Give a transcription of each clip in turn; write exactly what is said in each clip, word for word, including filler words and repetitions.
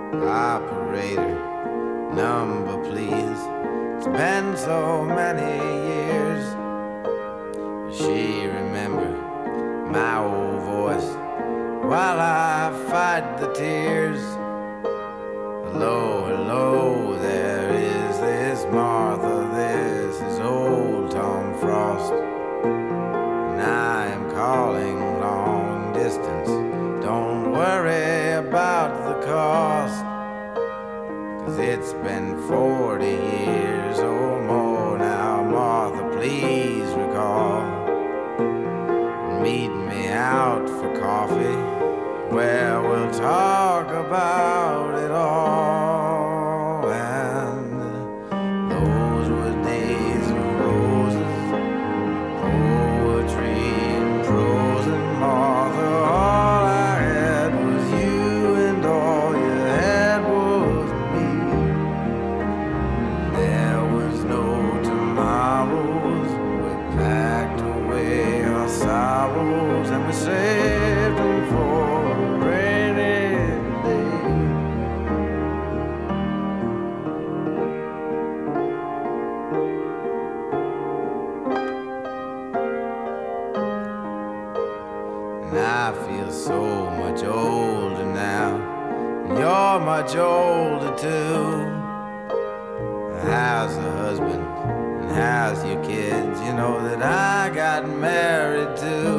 Operator, number please. It's been so many years. She remember my old voice while I fight the tears. Hello, hello, there is this Martha, this is old Tom Frost, and I am calling long distance. Don't worry about the cost, 'cause it's been forty years or more now. Martha, please recall, meet me out for coffee where we'll talk about it all. And those were days of roses, poetry and prose, and Martha, all I had was you, and all you had was me. There was no tomorrows, we packed away our sorrows, and we saved them for a rainy day. And I feel so much older now, and you're much older too. How's the husband, and how's your kids? You know that I got married too.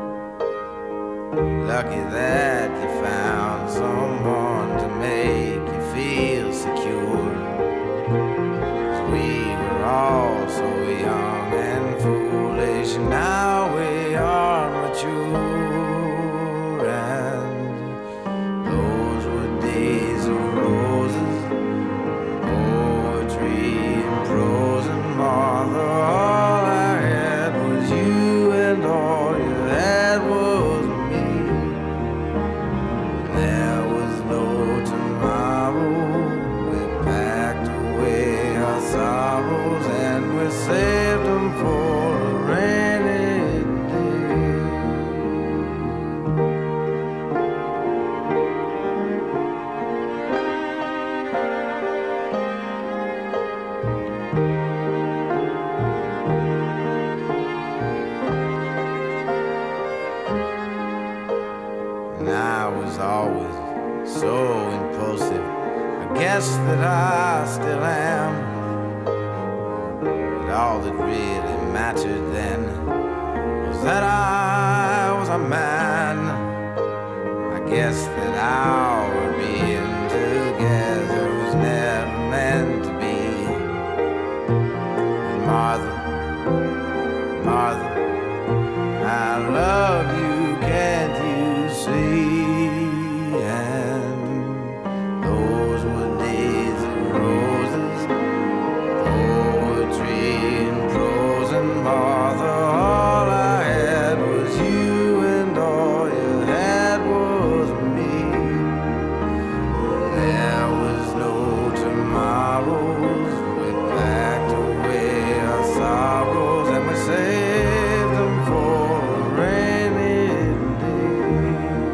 Lucky that you found someone to make you feel secure. 'Cause we were all so young and foolish, and now we are mature. And those were days of roses, poetry and prose, and Martha, all I had was you, and all you had was me. There was no tomorrow, we packed away our sorrows, and we saved them for a rainy day. And I was always so impulsive, I guess that I still am. But all that really mattered then was that I was a man. I guess that our being together was never meant to be. And Martha, Martha, I love you, can't you see? And those were days of roses, poetry and prose, and Martha, all I had was you, and all you had was me. There was no tomorrows, we packed away our sorrows, and we saved them for a rainy day.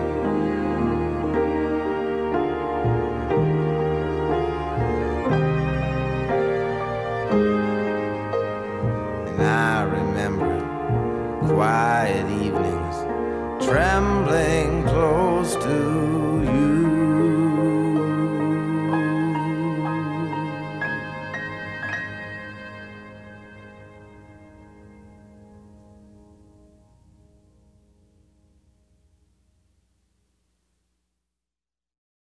And I remember quiet evenings, trembling close to